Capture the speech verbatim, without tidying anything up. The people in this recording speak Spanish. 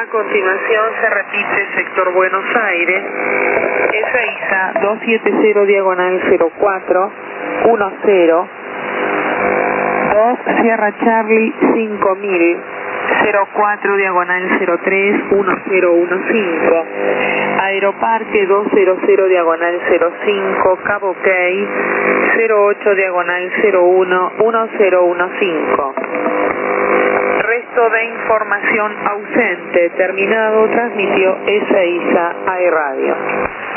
continuación se repite sector Buenos Aires, Ezeiza doscientos setenta diagonal cero cuatro, uno cero, dos Sierra Charlie cinco mil, cero cuatro diagonal cero tres, uno cero uno cinco, Aeroparque doscientos diagonal cero cinco, Cabo Key cero ocho diagonal cero uno, uno cero uno cinco. Resto de información ausente. Terminado, transmitió Ezeiza A E Radio.